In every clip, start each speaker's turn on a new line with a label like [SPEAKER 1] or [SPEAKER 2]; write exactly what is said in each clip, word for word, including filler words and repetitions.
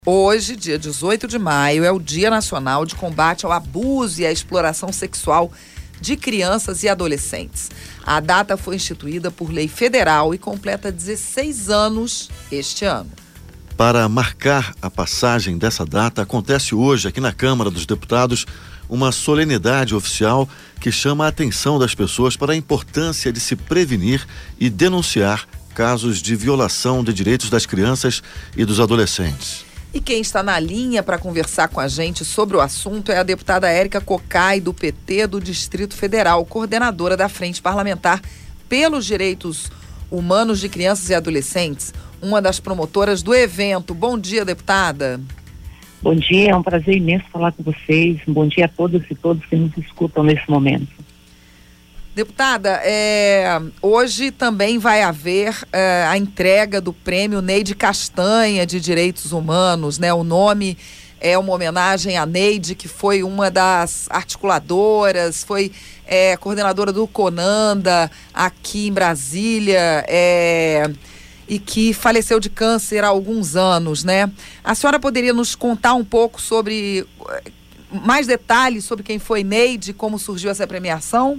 [SPEAKER 1] Hoje, dia dezoito de maio, é o Dia Nacional de Combate ao Abuso e à Exploração Sexual de Crianças e Adolescentes. A data foi instituída por lei federal e completa dezesseis anos este ano.
[SPEAKER 2] Para marcar a passagem dessa data, acontece hoje aqui na Câmara dos Deputados uma solenidade oficial que chama a atenção das pessoas para a importância de se prevenir e denunciar casos de violação de direitos das crianças e dos adolescentes.
[SPEAKER 1] E quem está na linha para conversar com a gente sobre o assunto é a deputada Érica Cocai, do P T do Distrito Federal, coordenadora da Frente Parlamentar pelos Direitos Humanos de Crianças e Adolescentes, uma das promotoras do evento. Bom dia, deputada.
[SPEAKER 3] Bom dia, é um prazer imenso falar com vocês. Um bom dia a todas e todos que nos escutam nesse momento.
[SPEAKER 1] Deputada, é, hoje também vai haver é, a entrega do prêmio Neide Castanha de Direitos Humanos, né? O nome é uma homenagem a Neide, que foi uma das articuladoras, foi é, coordenadora do CONANDA aqui em Brasília, é, e que faleceu de câncer há alguns anos, né? A senhora poderia nos contar um pouco sobre, mais detalhes sobre quem foi Neide, como surgiu essa premiação?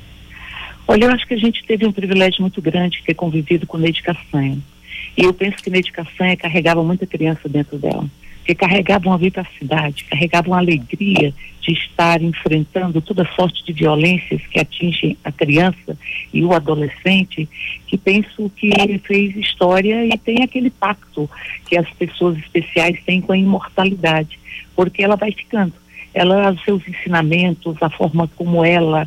[SPEAKER 3] Olha, eu acho que a gente teve um privilégio muito grande de ter convivido com Neide Castanha. E eu penso que Neide Castanha carregava muita criança dentro dela, que carregava uma vivacidade, carregava uma alegria de estar enfrentando toda sorte de violências que atingem a criança e o adolescente, que penso que ele fez história e tem aquele pacto que as pessoas especiais têm com a imortalidade, porque ela vai ficando. Ela, os seus ensinamentos, a forma como ela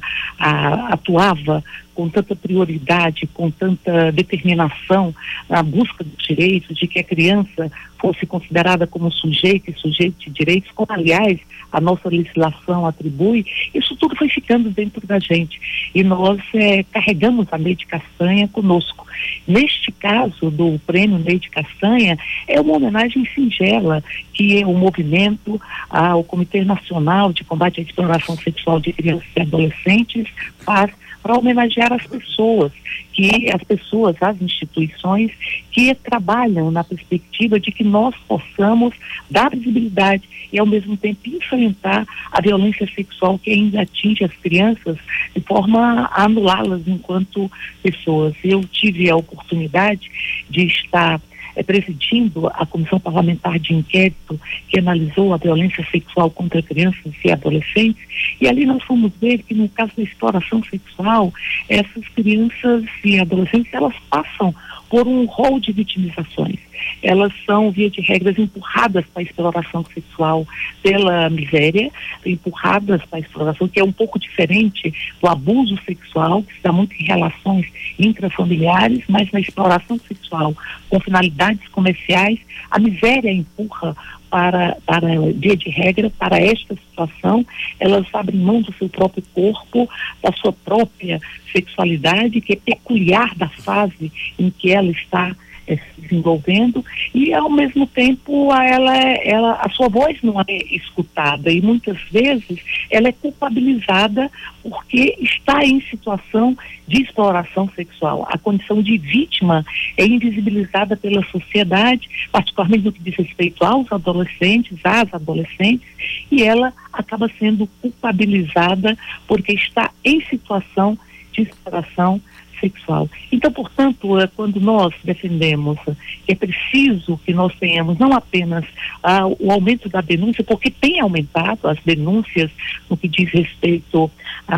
[SPEAKER 3] a, atuava com tanta prioridade, com tanta determinação na busca dos direitos, de que a criança fosse considerada como sujeito e sujeito de direitos, como aliás a nossa legislação atribui, isso tudo foi ficando dentro da gente. E nós é, carregamos a Neide Castanha conosco. Neste caso do prêmio Neide Castanha, é uma homenagem singela que o movimento, ah, o Comitê Nacional de Combate à Exploração Sexual de Crianças e Adolescentes faz para homenagear as pessoas, que as pessoas, as instituições que trabalham na perspectiva de que nós possamos dar visibilidade e ao mesmo tempo enfrentar a violência sexual que ainda atinge as crianças de forma a anulá-las enquanto pessoas. Eu tive a oportunidade de estar É, presidindo a Comissão Parlamentar de Inquérito que analisou a violência sexual contra crianças e adolescentes, e ali nós fomos ver que no caso da exploração sexual, essas crianças e adolescentes, elas passam por um rol de vitimizações. Elas são, via de regras, empurradas para a exploração sexual pela miséria, empurradas para a exploração, que é um pouco diferente do abuso sexual, que se dá muito em relações intrafamiliares, mas na exploração sexual com finalidades comerciais, a miséria empurra para, para via de regra, para esta situação. Elas abrem mão do seu próprio corpo, da sua própria sexualidade, que é peculiar da fase em que ela está é, se desenvolvendo, e ao mesmo tempo a, ela, ela, a sua voz não é escutada, e muitas vezes ela é culpabilizada porque está em situação de exploração sexual. A condição de vítima é invisibilizada pela sociedade, particularmente no que diz respeito aos adolescentes, às adolescentes, e ela acaba sendo culpabilizada porque está em situação de exploração sexual. Então, portanto, quando nós defendemos que é preciso que nós tenhamos não apenas ah, o aumento da denúncia, porque tem aumentado as denúncias no que diz respeito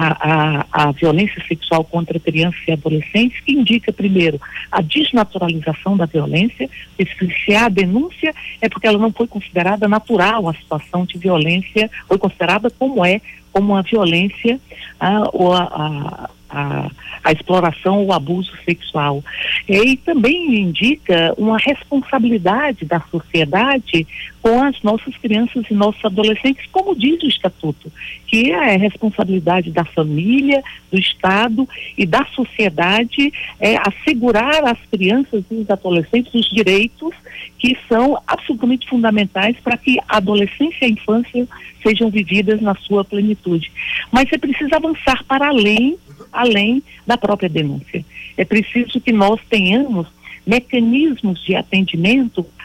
[SPEAKER 3] à, à, à violência sexual contra crianças e adolescentes, que indica, primeiro, a desnaturalização da violência. Se há denúncia, é porque ela não foi considerada natural a situação de violência, foi considerada como é, como a violência ah, ou a, a A, a exploração ou o abuso sexual. E também indica uma responsabilidade da sociedade com as nossas crianças e nossos adolescentes, como diz o Estatuto, que é a responsabilidade da família, do Estado e da sociedade é assegurar às crianças e os adolescentes os direitos que são absolutamente fundamentais para que a adolescência e a infância sejam vividas na sua plenitude. Mas é preciso avançar para além além da própria denúncia. É preciso que nós tenhamos mecanismos de atendimento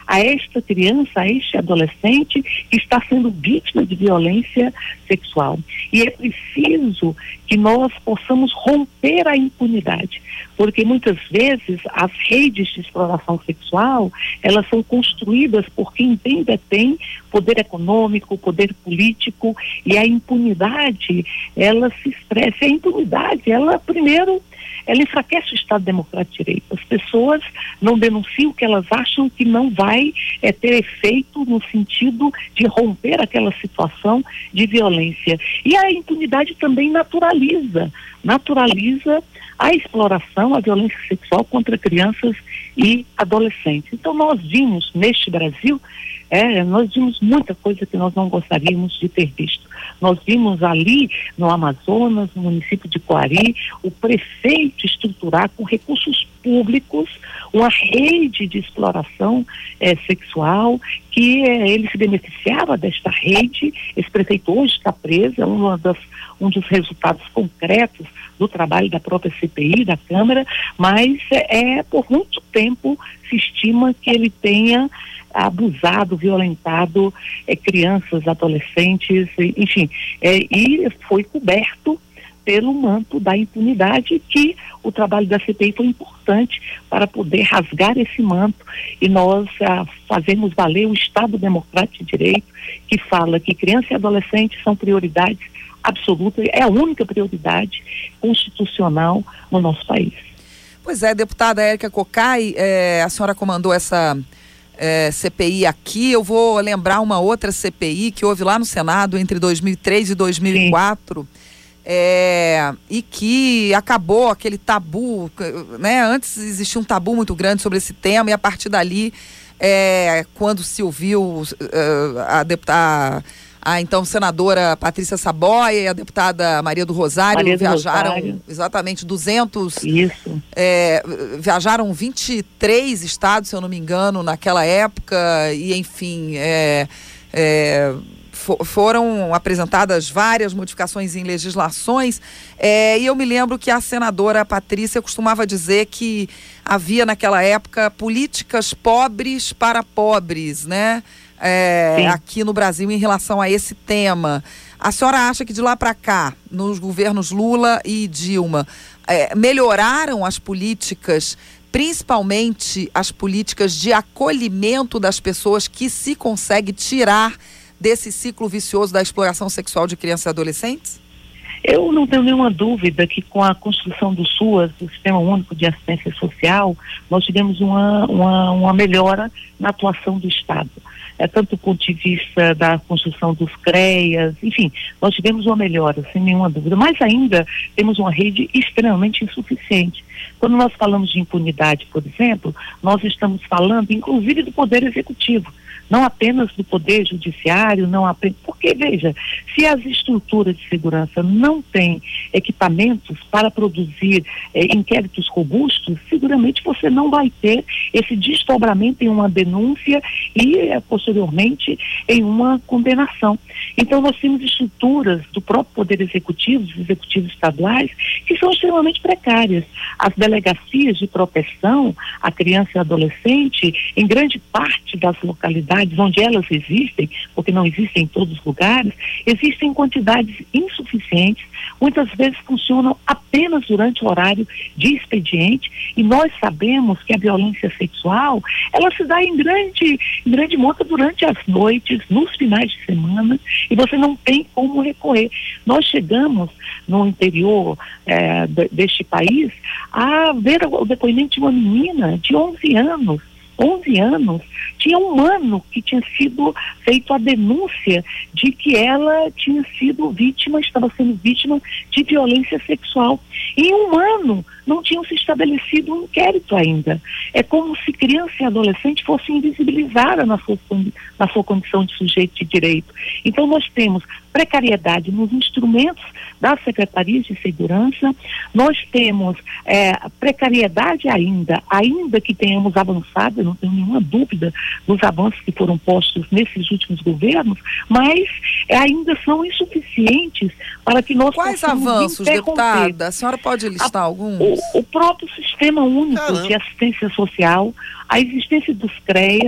[SPEAKER 3] a esta criança, a este adolescente que está sendo vítima de violência sexual. E é preciso que nós possamos romper a impunidade, porque muitas vezes as redes de exploração sexual, elas são construídas por quem ainda tem poder econômico, poder político, e a impunidade, ela se expressa. A impunidade, ela primeiro, ela enfraquece o Estado Democrático de Direito. As pessoas não denunciam o que elas acham que não vai é, ter efeito no sentido de romper aquela situação de violência. E a impunidade também naturaliza, naturaliza a exploração, a violência sexual contra crianças e adolescentes. Então nós vimos neste Brasil, é, nós vimos muita coisa que nós não gostaríamos de ter visto. Nós vimos ali no Amazonas, no município de Coari, o prefeito estruturar com recursos públicos uma rede de exploração é, sexual, que é, ele se beneficiava desta rede. Esse prefeito hoje está preso, é uma das, um dos resultados concretos do trabalho da própria C P I, da Câmara, mas é, por muito tempo se estima que ele tenha abusado, violentado é, crianças, adolescentes, enfim, é, e foi coberto pelo manto da impunidade, que o trabalho da C P I foi importante para poder rasgar esse manto e nós ah, fazermos valer o Estado Democrático de Direito, que fala que criança e adolescente são prioridades absolutas, é a única prioridade constitucional no nosso país.
[SPEAKER 1] Pois é, deputada Érica Cocai, é, a senhora comandou essa É, C P I aqui. Eu vou lembrar uma outra C P I que houve lá no Senado entre dois mil e três e dois mil e quatro, é, e que acabou aquele tabu, né? Antes existia um tabu muito grande sobre esse tema, e a partir dali, é, quando se ouviu uh, a deputada, a então senadora Patrícia Saboia e a deputada Maria do Rosário,
[SPEAKER 3] Maria do
[SPEAKER 1] viajaram
[SPEAKER 3] Rosário.
[SPEAKER 1] exatamente duzentos,
[SPEAKER 3] Isso.
[SPEAKER 1] É, viajaram vinte e três estados, se eu não me engano, naquela época, e enfim, é, é, for, foram apresentadas várias modificações em legislações, é, e eu me lembro que a senadora Patrícia costumava dizer que havia naquela época políticas pobres para pobres, né? É, aqui no Brasil em relação a esse tema. A senhora acha que de lá para cá, nos governos Lula e Dilma, é, melhoraram as políticas, principalmente as políticas de acolhimento das pessoas que se consegue tirar desse ciclo vicioso da exploração sexual de crianças e adolescentes?
[SPEAKER 3] Eu não tenho nenhuma dúvida que com a construção do SUAS, do Sistema Único de Assistência Social, nós tivemos uma, uma, uma melhora na atuação do Estado. É, tanto do ponto de vista da construção dos CREAS, enfim, nós tivemos uma melhora, sem nenhuma dúvida, mas ainda temos uma rede extremamente insuficiente. Quando nós falamos de impunidade, por exemplo, nós estamos falando, inclusive, do Poder Executivo, não apenas do Poder Judiciário, não apenas... Porque, veja, se as estruturas de segurança não têm equipamentos para produzir eh, inquéritos robustos, seguramente você não vai ter esse desdobramento em uma denúncia e, eh, posteriormente, em uma condenação. Então, nós temos estruturas do próprio Poder Executivo, dos executivos estaduais, que são extremamente precárias. As delegacias de proteção à criança e adolescente, em grande parte das localidades onde elas existem, porque não existem em todos os lugares, existem quantidades insuficientes, muitas vezes funcionam apenas durante o horário de expediente, e nós sabemos que a violência sexual, ela se dá em grande, em grande monta durante as noites, nos finais de semana, e você não tem como recorrer. Nós chegamos no interior eh, deste país a ver o depoimento de uma menina de onze anos, onze anos, tinha um ano que tinha sido feito a denúncia de que ela tinha sido vítima, estava sendo vítima de violência sexual. Em um ano não tinham se estabelecido um inquérito ainda. É como se criança e adolescente fossem invisibilizadas na sua, na sua condição de sujeito de direito. Então nós temos precariedade nos instrumentos das secretarias de segurança, nós temos é, precariedade ainda, ainda que tenhamos avançado, eu não tenho nenhuma dúvida dos avanços que foram postos nesses últimos governos, mas é, ainda são insuficientes para que nós
[SPEAKER 1] Quais avanços, deputada? A senhora pode listar a, alguns?
[SPEAKER 3] O, o próprio Sistema Único
[SPEAKER 2] Caramba.
[SPEAKER 3] de Assistência Social, a existência dos CREAS,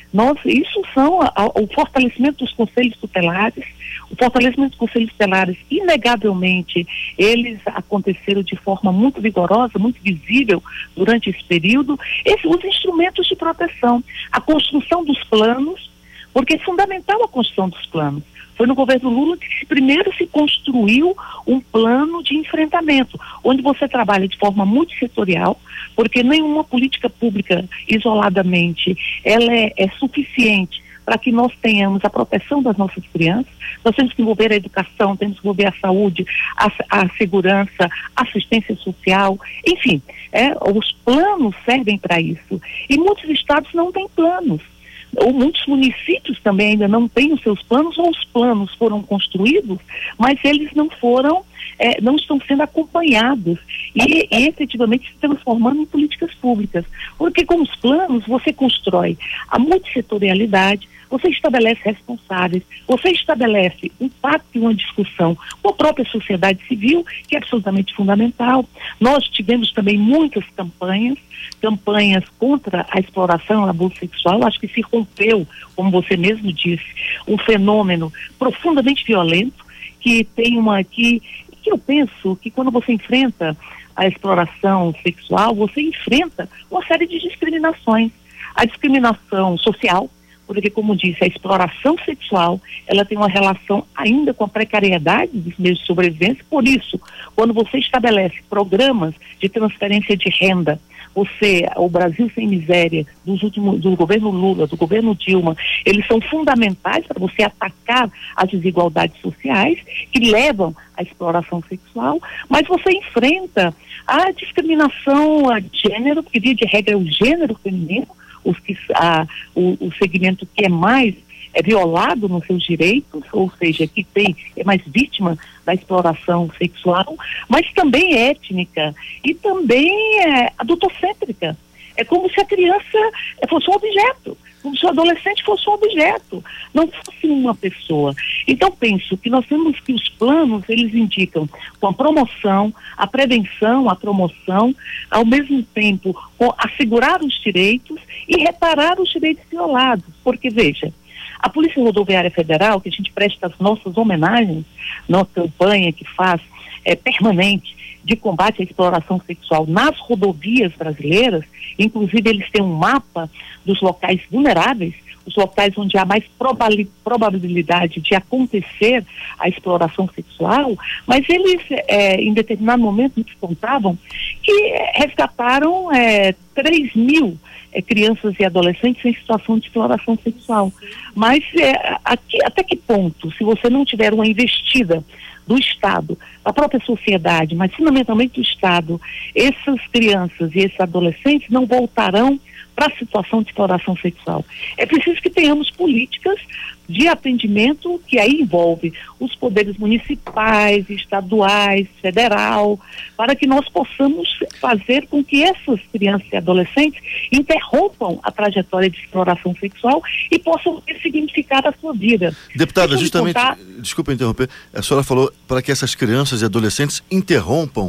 [SPEAKER 3] Nós, isso são a, a, o fortalecimento dos conselhos tutelares, o fortalecimento dos conselhos tutelares, inegavelmente, eles aconteceram de forma muito vigorosa, muito visível durante esse período. Esse, os instrumentos de proteção, a construção dos planos, porque é fundamental a construção dos planos. Foi no governo Lula que primeiro se construiu um plano de enfrentamento, onde você trabalha de forma multissetorial, porque nenhuma política pública isoladamente ela é, é suficiente para que nós tenhamos a proteção das nossas crianças. Nós temos que envolver a educação, temos que envolver a saúde, a, a segurança, a assistência social, enfim, é, os planos servem para isso. E muitos estados não têm planos. Ou muitos municípios também ainda não têm os seus planos, ou os planos foram construídos, mas eles não foram, é, não estão sendo acompanhados e, e efetivamente se transformando em políticas públicas. Porque com os planos você constrói a multissetorialidade, você estabelece responsáveis, você estabelece um pacto e uma discussão com a própria sociedade civil, que é absolutamente fundamental. Nós tivemos também muitas campanhas, campanhas contra a exploração, o abuso sexual. Acho que se rompeu, como você mesmo disse, um fenômeno profundamente violento, que tem uma, que, que eu penso que quando você enfrenta a exploração sexual, você enfrenta uma série de discriminações. A discriminação social, porque, como disse, a exploração sexual, ela tem uma relação ainda com a precariedade dos meios de sobrevivência. Por isso, quando você estabelece programas de transferência de renda, você, o Brasil Sem Miséria, dos últimos, do governo Lula, do governo Dilma, eles são fundamentais para você atacar as desigualdades sociais que levam à exploração sexual, mas você enfrenta a discriminação a gênero, porque via de regra é o gênero feminino, os que, a, o, o segmento que é mais é violado nos seus direitos, ou seja, que tem, é mais vítima da exploração sexual, mas também étnica e também é, adultocêntrica. É como se a criança fosse um objeto, como se o adolescente fosse um objeto, não fosse uma pessoa. Então, penso que nós temos que os planos, eles indicam com a promoção, a prevenção, a promoção, ao mesmo tempo com assegurar os direitos e reparar os direitos violados. Porque, veja, a Polícia Rodoviária Federal, que a gente presta as nossas homenagens, nossa campanha que faz é, permanente de combate à exploração sexual nas rodovias brasileiras, inclusive eles têm um mapa dos locais vulneráveis, os locais onde há mais probabilidade de acontecer a exploração sexual, mas eles, é, em determinado momento, nos contavam que resgataram é, três mil é, crianças e adolescentes em situação de exploração sexual. Mas é, aqui, até que ponto, se você não tiver uma investida do Estado, da própria sociedade, mas fundamentalmente do Estado, essas crianças e esses adolescentes não voltarão para a situação de exploração sexual. É preciso que tenhamos políticas de atendimento que aí envolve os poderes municipais, estaduais, federal, para que nós possamos fazer com que essas crianças e adolescentes interrompam a trajetória de exploração sexual e possam ressignificar a sua vida.
[SPEAKER 2] Deputada, justamente, contar... desculpa interromper, a senhora falou para que essas crianças e adolescentes interrompam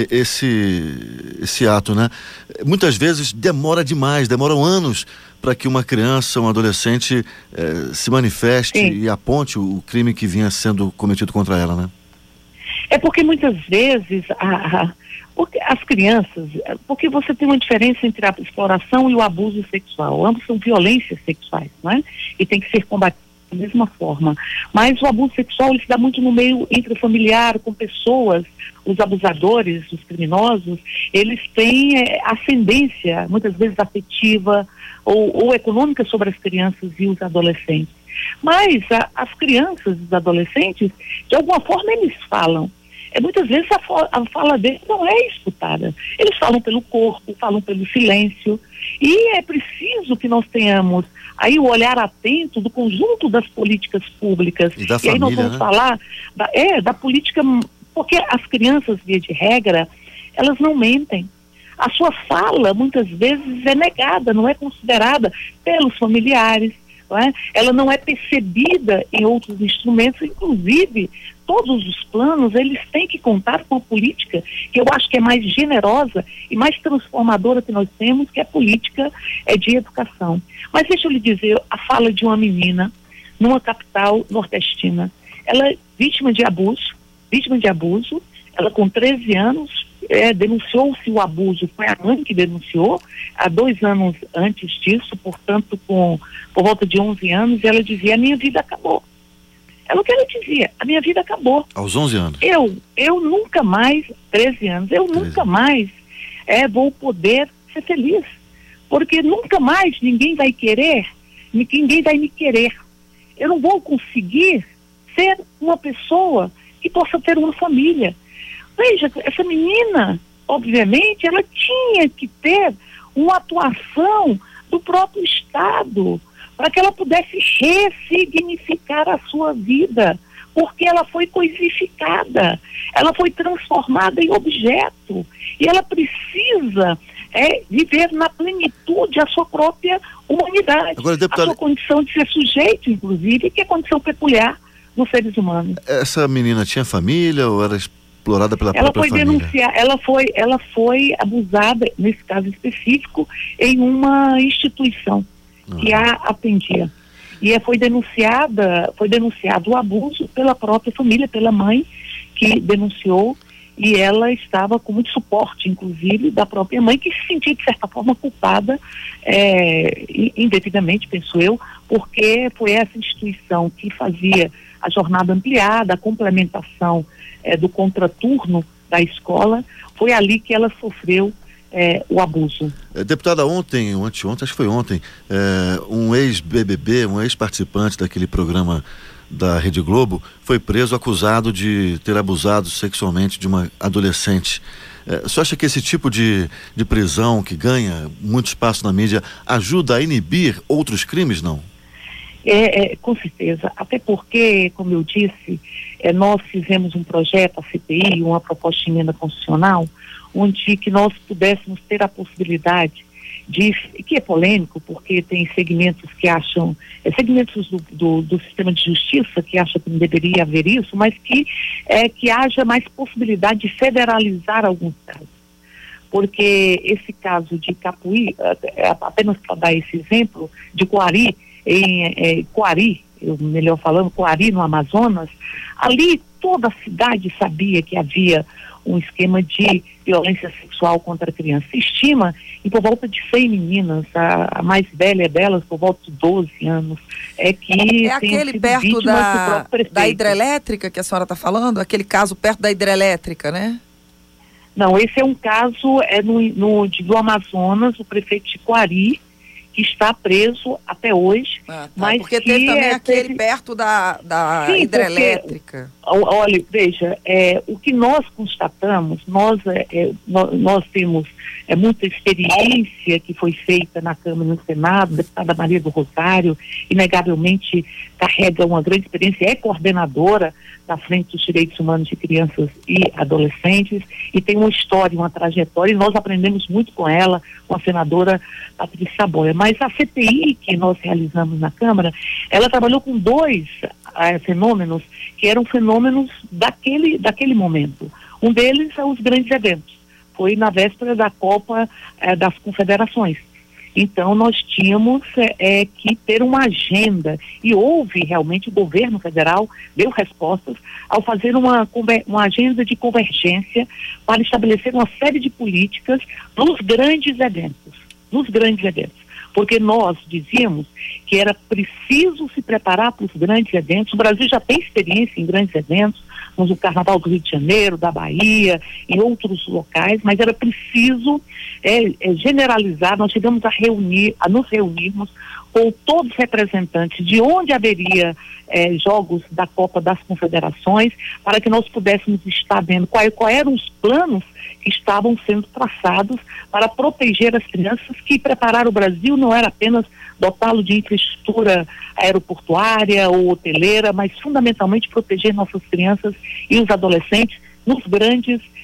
[SPEAKER 2] esse, esse ato, né? Muitas vezes demora demais, demoram anos para que uma criança, um adolescente eh, se manifeste Sim. e aponte o, o crime que vinha sendo cometido contra ela, né?
[SPEAKER 3] É porque muitas vezes a, a, porque as crianças, porque você tem uma diferença entre a exploração e o abuso sexual, ambos são violências sexuais, não é? E tem que ser combatido da mesma forma, mas o abuso sexual ele se dá muito no meio intrafamiliar, com pessoas, os abusadores, os criminosos, eles têm é, ascendência, muitas vezes afetiva ou, ou econômica sobre as crianças e os adolescentes. Mas a, as crianças e os adolescentes, de alguma forma eles falam. É, muitas vezes a, fo- a fala deles não é escutada. Eles falam pelo corpo, falam pelo silêncio. E é preciso que nós tenhamos aí o olhar atento do conjunto das políticas públicas.
[SPEAKER 2] E da
[SPEAKER 3] e
[SPEAKER 2] família,
[SPEAKER 3] aí nós vamos
[SPEAKER 2] né?
[SPEAKER 3] falar da, é, da política, porque as crianças, via de regra, elas não mentem. A sua fala, muitas vezes, é negada, não é considerada pelos familiares, não é? Ela não é percebida em outros instrumentos, inclusive todos os planos, eles têm que contar com a política, que eu acho que é mais generosa e mais transformadora que nós temos, que é a política é, de educação. Mas deixa eu lhe dizer, a fala de uma menina numa capital nordestina, ela é vítima de abuso, vítima de abuso, ela com treze anos, é, denunciou-se o abuso, foi a mãe que denunciou, há dois anos antes disso, portanto, com, por volta de onze anos, ela dizia, a minha vida acabou. É o que ela dizia, a minha vida acabou.
[SPEAKER 2] Aos onze anos?
[SPEAKER 3] Eu, eu nunca mais, treze anos, eu treze. nunca mais é, vou poder ser feliz, porque nunca mais ninguém vai querer, ninguém vai me querer. Eu não vou conseguir ser uma pessoa que possa ter uma família. Veja, essa menina, obviamente, ela tinha que ter uma atuação do próprio Estado para que ela pudesse ressignificar a sua vida, porque ela foi coisificada, ela foi transformada em objeto, e ela precisa é, viver na plenitude a sua própria humanidade,
[SPEAKER 2] Agora, deputada,
[SPEAKER 3] a sua condição de ser sujeito, inclusive, que é condição peculiar dos seres humanos.
[SPEAKER 2] Essa menina tinha família ou era explorada pela
[SPEAKER 3] ela
[SPEAKER 2] própria
[SPEAKER 3] foi
[SPEAKER 2] família?
[SPEAKER 3] Denunciar, ela foi, ela foi abusada, nesse caso específico, em uma instituição que a atendia. E foi denunciada, foi denunciado o abuso pela própria família, pela mãe que denunciou, e ela estava com muito suporte, inclusive, da própria mãe, que se sentia, de certa forma, culpada, é, indevidamente, penso eu, porque foi essa instituição que fazia a jornada ampliada, a complementação é, do contraturno da escola, foi ali que ela sofreu É, o abuso.
[SPEAKER 2] Deputada, ontem, ou anteontem, acho que foi ontem, é, um ex-B B B, um ex-participante daquele programa da Rede Globo, foi preso acusado de ter abusado sexualmente de uma adolescente. É, você acha que esse tipo de, de prisão, que ganha muito espaço na mídia, ajuda a inibir outros crimes, não?
[SPEAKER 3] É, é, com certeza, até porque, como eu disse, é, nós fizemos um projeto, a C P I, uma proposta de emenda constitucional, onde que nós pudéssemos ter a possibilidade de, que é polêmico, porque tem segmentos que acham, é, segmentos do, do, do sistema de justiça que acham que não deveria haver isso, mas que, é, que haja mais possibilidade de federalizar alguns casos. Porque esse caso de Capuí, apenas para dar esse exemplo, de Coari, em é, Coari, eu melhor falando, Coari no Amazonas, ali toda a cidade sabia que havia um esquema de violência sexual contra a criança. Se estima, e por volta de cem meninas, a, a mais velha delas, por volta de doze anos, é que
[SPEAKER 1] é aquele perto da, da hidrelétrica que a senhora está falando? Aquele caso perto da hidrelétrica, né?
[SPEAKER 3] Não, esse é um caso é no, no, do Amazonas, o prefeito de Coari, que está preso até hoje. Ah, tá. Mas
[SPEAKER 1] porque teve também é, aquele teve... perto da, da Sim, hidrelétrica.
[SPEAKER 3] Porque, olha, veja, é, o que nós constatamos, nós, é, nós, nós temos é, muita experiência que foi feita na Câmara e no Senado, a deputada Maria do Rosário, inegavelmente carrega uma grande experiência, é coordenadora da Frente dos Direitos Humanos de Crianças e Adolescentes, e tem uma história, uma trajetória, e nós aprendemos muito com ela, com a senadora Patrícia Boia. Mas a C P I que nós realizamos na Câmara, ela trabalhou com dois eh, fenômenos que eram fenômenos daquele, daquele momento. Um deles é os grandes eventos. Foi na véspera da Copa eh, das Confederações. Então, nós tínhamos é, que ter uma agenda, e houve realmente, o governo federal deu respostas ao fazer uma, uma agenda de convergência para estabelecer uma série de políticas nos grandes eventos, nos grandes eventos. Porque nós dizíamos que era preciso se preparar para os grandes eventos. O Brasil já tem experiência em grandes eventos, no Carnaval do Rio de Janeiro, da Bahia, em outros locais, mas era preciso é, é, generalizar. Nós chegamos a reunir, a nos reunirmos com todos os representantes de onde haveria é, jogos da Copa das Confederações, para que nós pudéssemos estar vendo quais qual eram os planos que estavam sendo traçados para proteger as crianças, que preparar o Brasil não era apenas dotá-lo de infraestrutura aeroportuária ou hoteleira, mas fundamentalmente proteger nossas crianças e os adolescentes nos grandes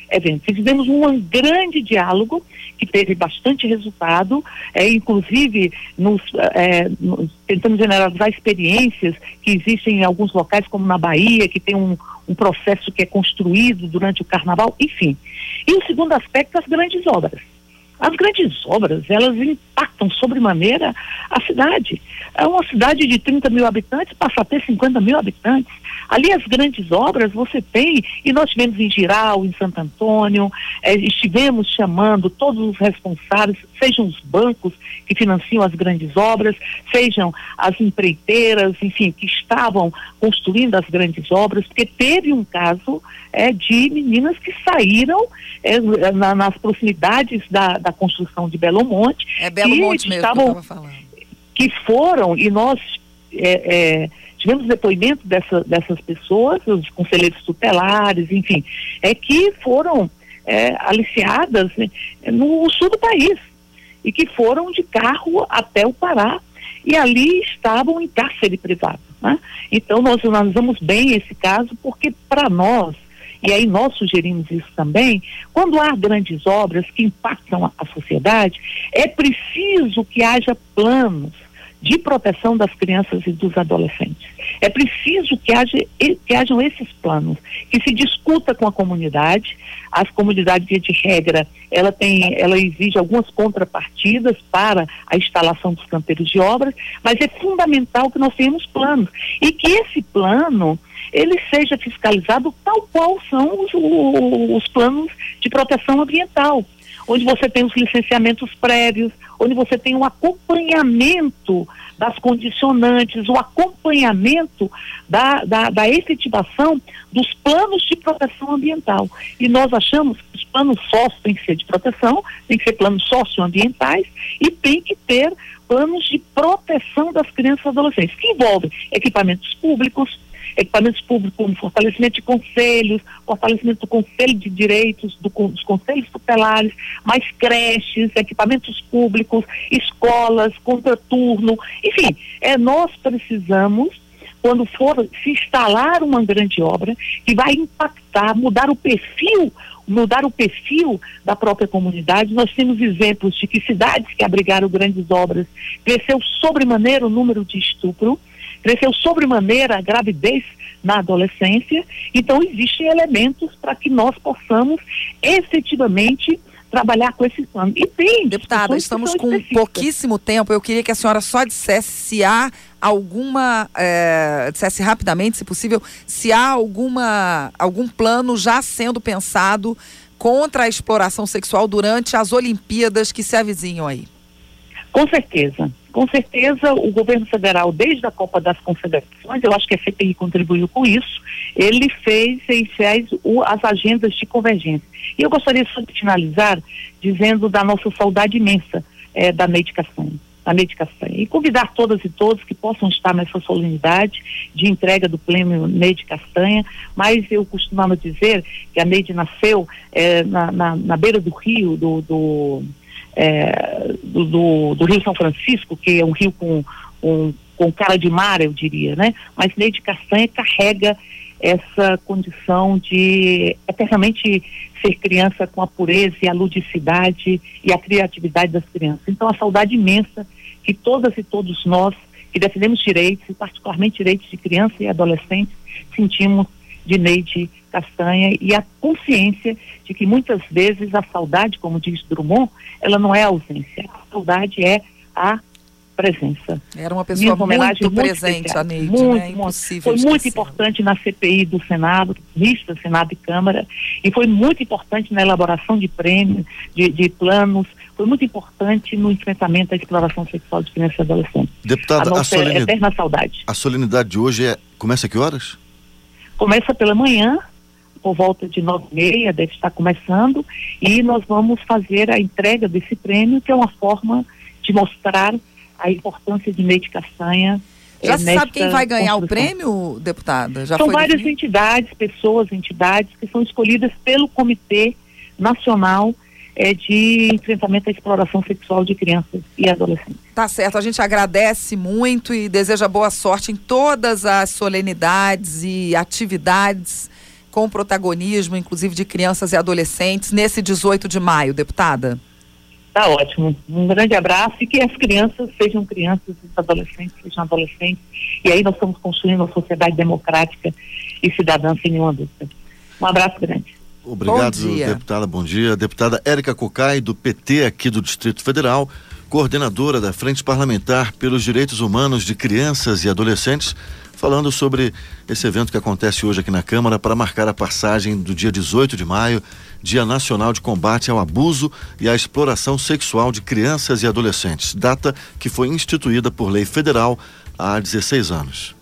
[SPEAKER 3] eventos. Fizemos um grande diálogo que teve bastante resultado, é, inclusive nos, é, nos, tentando generalizar experiências que existem em alguns locais, como na Bahia, que tem um, um processo que é construído durante o carnaval, enfim. E o segundo aspecto, as grandes obras. As grandes obras, elas impactam sobremaneira a cidade. É uma cidade de trinta mil habitantes, passa a ter cinquenta mil habitantes. Ali as grandes obras você tem, e nós tivemos em Giral, em Santo Antônio, eh, estivemos chamando todos os responsáveis, sejam os bancos que financiam as grandes obras, sejam as empreiteiras, enfim, que estavam construindo as grandes obras, porque teve um caso eh, de meninas que saíram eh, na, nas proximidades da, da construção de Belo Monte.
[SPEAKER 1] É Belo Monte mesmo
[SPEAKER 3] estavam,
[SPEAKER 1] que eu estava falando.
[SPEAKER 3] Que foram, e nós é, é, tivemos depoimento dessa, dessas pessoas, os conselheiros tutelares, enfim, é que foram é, aliciadas né, no sul do país e que foram de carro até o Pará e ali estavam em cárcere privado, né? Então nós analisamos bem esse caso porque para nós, e aí nós sugerimos isso também, quando há grandes obras que impactam a, a sociedade, é preciso que haja planos de proteção das crianças e dos adolescentes. É preciso que, haja, que hajam esses planos, que se discuta com a comunidade. As comunidades, via de regra, ela, tem, ela exige algumas contrapartidas para a instalação dos canteiros de obras, mas é fundamental que nós tenhamos planos. E que esse plano ele seja fiscalizado tal qual são os, os planos de proteção ambiental, onde você tem os licenciamentos prévios, onde você tem um acompanhamento das condicionantes, o acompanhamento da, da, da efetivação dos planos de proteção ambiental. E nós achamos que os planos sócios têm que ser de proteção, tem que ser planos socioambientais e tem que ter planos de proteção das crianças e adolescentes, que envolvem equipamentos públicos, equipamentos públicos como fortalecimento de conselhos, fortalecimento do conselho de direitos, do, dos conselhos tutelares, mais creches, equipamentos públicos, escolas, contraturno, enfim, é, nós precisamos, quando for se instalar uma grande obra, que vai impactar, mudar o perfil, mudar o perfil da própria comunidade. Nós temos exemplos de que cidades que abrigaram grandes obras, cresceu sobremaneira o número de estupro, cresceu sobremaneira a gravidez na adolescência. Então existem elementos para que nós possamos efetivamente trabalhar com esse plano. E tem,
[SPEAKER 1] deputada, estamos com pouquíssimo tempo. Eu queria que a senhora só dissesse se há alguma, é, dissesse rapidamente, se possível, se há alguma, algum plano já sendo pensado contra a exploração sexual durante as Olimpíadas que se avizinham aí.
[SPEAKER 3] Com certeza. Com certeza, o governo federal, desde a Copa das Confederações, eu acho que a C P I contribuiu com isso, ele fez e fez o, as agendas de convergência. E eu gostaria só de finalizar dizendo da nossa saudade imensa é, da Neide Castanha, da Neide Castanha. E convidar todas e todos que possam estar nessa solenidade de entrega do prêmio Neide Castanha, mas eu costumava dizer que a Neide nasceu é, na, na, na beira do rio, do... do É, do, do, do Rio São Francisco, que é um rio com, com, com cara de mar, eu diria, né? Mas Neide Castanha carrega essa condição de eternamente ser criança com a pureza e a ludicidade e a criatividade das crianças. Então, a saudade imensa que todas e todos nós que defendemos direitos, e particularmente direitos de criança e adolescentes, sentimos de Neide Castanha, e a consciência de que muitas vezes a saudade, como diz Drummond, ela não é a ausência, a saudade é a presença.
[SPEAKER 1] Era uma pessoa muito, muito presente,
[SPEAKER 3] especial,
[SPEAKER 1] a Neide,
[SPEAKER 3] muito,
[SPEAKER 1] né? Impossível
[SPEAKER 3] Foi
[SPEAKER 1] esquecer.
[SPEAKER 3] Muito importante na C P I do Senado, vista Senado e Câmara, e foi muito importante na elaboração de prêmios, de, de planos, foi muito importante no enfrentamento à exploração sexual de crianças e adolescentes.
[SPEAKER 2] Deputada,
[SPEAKER 3] a nossa
[SPEAKER 2] a solenidade,
[SPEAKER 3] eterna saudade.
[SPEAKER 2] A solenidade de hoje é, começa a que horas?
[SPEAKER 3] Começa pela manhã, por volta de nove e meia, deve estar começando, e nós vamos fazer a entrega desse prêmio, que é uma forma de mostrar a importância de Neide Castanha.
[SPEAKER 1] Já
[SPEAKER 3] é,
[SPEAKER 1] se sabe quem vai ganhar
[SPEAKER 3] construção.
[SPEAKER 1] o prêmio, deputada? Já
[SPEAKER 3] são
[SPEAKER 1] foi
[SPEAKER 3] várias
[SPEAKER 1] definido?
[SPEAKER 3] entidades, pessoas, entidades que são escolhidas pelo Comitê Nacional é, de Enfrentamento à Exploração Sexual de Crianças e Adolescentes.
[SPEAKER 1] Tá certo, a gente agradece muito e deseja boa sorte em todas as solenidades e atividades com protagonismo, inclusive de crianças e adolescentes, nesse dezoito de maio, deputada?
[SPEAKER 3] Tá ótimo. Um grande abraço e que as crianças sejam crianças, os adolescentes sejam adolescentes. E aí nós estamos construindo uma sociedade democrática e cidadã sem nenhuma dúvida. Um abraço grande.
[SPEAKER 2] Obrigado, bom deputada. Bom dia. Deputada Érica Cocai, do P T aqui do Distrito Federal, coordenadora da Frente Parlamentar pelos Direitos Humanos de Crianças e Adolescentes, falando sobre esse evento que acontece hoje aqui na Câmara para marcar a passagem do dia dezoito de maio, Dia Nacional de Combate ao Abuso e à Exploração Sexual de Crianças e Adolescentes, data que foi instituída por lei federal há dezesseis anos.